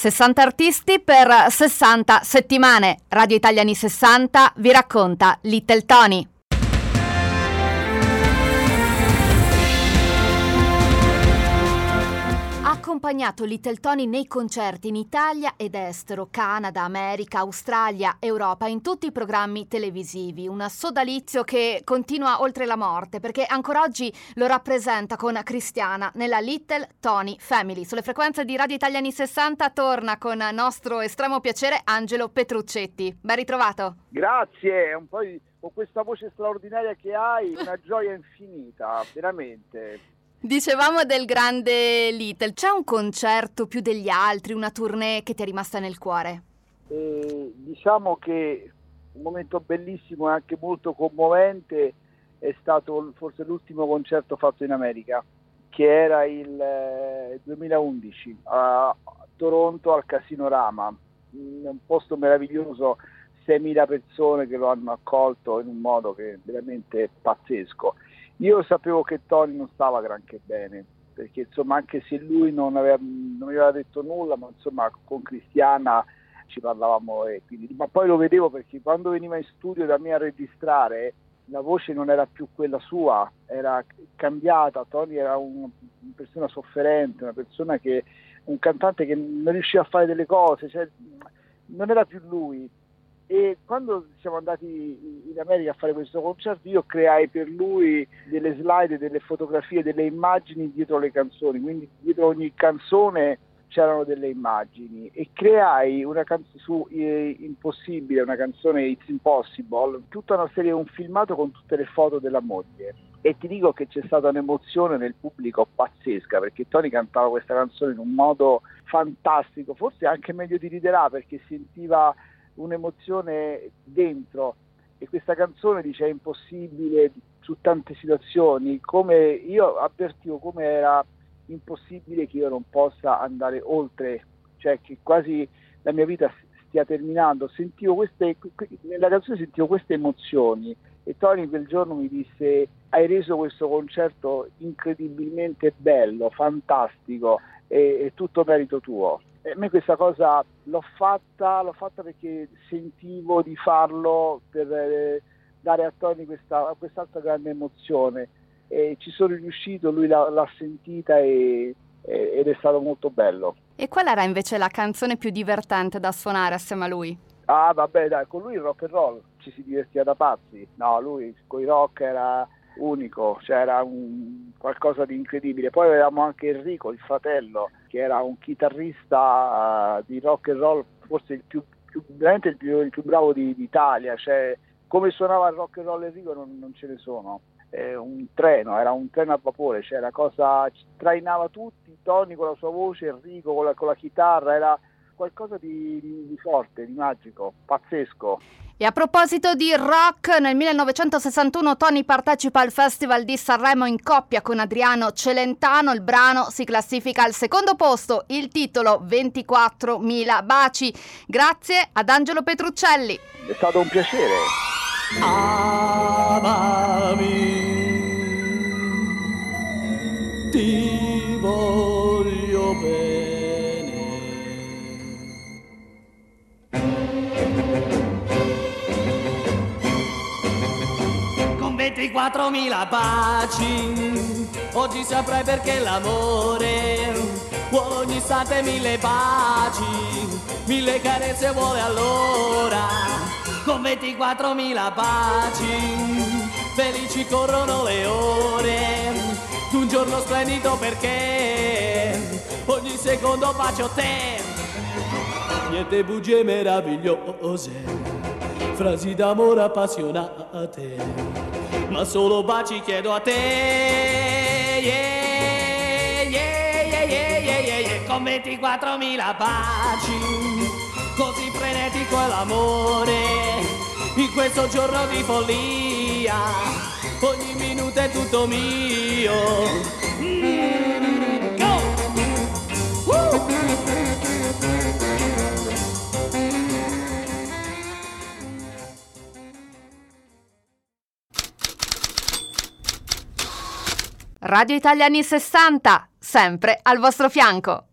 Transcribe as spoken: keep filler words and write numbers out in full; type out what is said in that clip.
sessanta artisti per sessanta settimane. Radio Italia anni sessanta vi racconta Little Tony. Ha accompagnato Little Tony nei concerti in Italia ed estero, Canada, America, Australia, Europa, in tutti i programmi televisivi. Un sodalizio che continua oltre la morte, perché ancora oggi lo rappresenta con Cristiana nella Little Tony Family. Sulle frequenze di Radio Italia anni sessanta torna con nostro estremo piacere Angelo Petruccetti. Ben ritrovato. Grazie, un po' di, con questa voce straordinaria che hai, una gioia infinita, veramente. Dicevamo del grande Little, c'è un concerto più degli altri, una tournée che ti è rimasta nel cuore? E diciamo che un momento bellissimo e anche molto commovente è stato forse l'ultimo concerto fatto in America, che era il eh, duemilaundici a Toronto al Casino Rama, in un posto meraviglioso, seimila persone che lo hanno accolto in un modo che è veramente pazzesco. Io sapevo che Tony non stava granché bene, perché insomma anche se lui non aveva, non aveva detto nulla, ma insomma con Cristiana ci parlavamo e quindi, ma poi lo vedevo perché quando veniva in studio da me a registrare la voce non era più quella sua, era cambiata. Tony era un, una persona sofferente, una persona che, un cantante che non riusciva a fare delle cose, cioè non era più lui. E quando siamo andati in America a fare questo concerto io creai per lui delle slide, delle fotografie, delle immagini dietro le canzoni, quindi dietro ogni canzone c'erano delle immagini e creai una canzone su eh, Impossibile, una canzone It's Impossible, tutta una serie, un filmato con tutte le foto della moglie. E ti dico che c'è stata un'emozione nel pubblico pazzesca, perché Tony cantava questa canzone in un modo fantastico, forse anche meglio di Riderà, perché sentiva un'emozione dentro, e questa canzone dice è impossibile su tante situazioni, come io avvertivo come era impossibile che io non possa andare oltre, cioè che quasi la mia vita stia terminando. Sentivo queste, nella canzone sentivo queste emozioni e Tony quel giorno mi disse: hai reso questo concerto incredibilmente bello, fantastico, e, è tutto merito tuo. E a me questa cosa l'ho fatta, l'ho fatta perché sentivo di farlo per eh, dare a Tony questa, quest'altra grande emozione, e ci sono riuscito, lui l'ha, l'ha sentita e, e, ed è stato molto bello. E qual era invece la canzone più divertente da suonare assieme a lui? Ah vabbè dai, con lui il rock and roll ci si divertiva da pazzi, no, lui con i rock era unico, cioè era un, qualcosa di incredibile. Poi avevamo anche Enrico, il fratello, che era un chitarrista uh, di rock and roll, forse il più, più veramente il più, il più bravo di, d'Italia, cioè come suonava il rock and roll Enrico non, non ce ne sono. È un treno, era un treno a vapore, cioè la cosa trainava tutti, Tony con la sua voce, Enrico con la, con la chitarra, era qualcosa di, di, di forte, di magico, pazzesco. E a proposito di rock, nel millenovecentosessantuno Tony partecipa al Festival di Sanremo in coppia con Adriano Celentano. Il brano si classifica al secondo posto, il titolo ventiquattromila baci. Grazie ad Angelo Petruccelli. È stato un piacere. Amami, ti voglio bene. ventiquattromila baci, oggi saprai perché l'amore vuole ogni istante mille baci, mille carezze vuole allora, con ventiquattromila baci, felici corrono le ore, d'un giorno splendido perché ogni secondo bacio te, niente bugie meravigliose, frasi d'amore appassionate, ma solo baci chiedo a te, yeah, yeah, yeah, yeah, yeah, yeah, yeah. Con ventiquattromila baci, così frenetico è l'amore, in questo giorno di follia, ogni minuto è tutto mio. Mm, go! Woo! Radio Italia anni sessanta, sempre al vostro fianco.